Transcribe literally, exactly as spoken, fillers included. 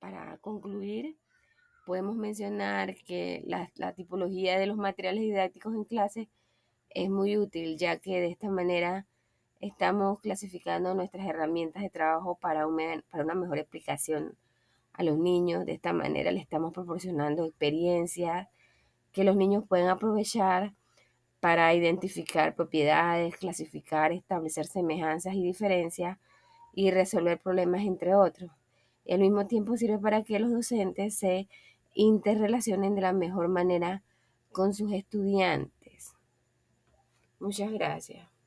Para concluir, podemos mencionar que la, la tipología de los materiales didácticos en clase es muy útil, ya que de esta manera estamos clasificando nuestras herramientas de trabajo para una, para una mejor explicación a los niños. De esta manera le estamos proporcionando experiencias que los niños pueden aprovechar para identificar propiedades, clasificar, establecer semejanzas y diferencias y resolver problemas, entre otros. Y al mismo tiempo sirve para que los docentes se interrelacionen de la mejor manera con sus estudiantes. Muchas gracias.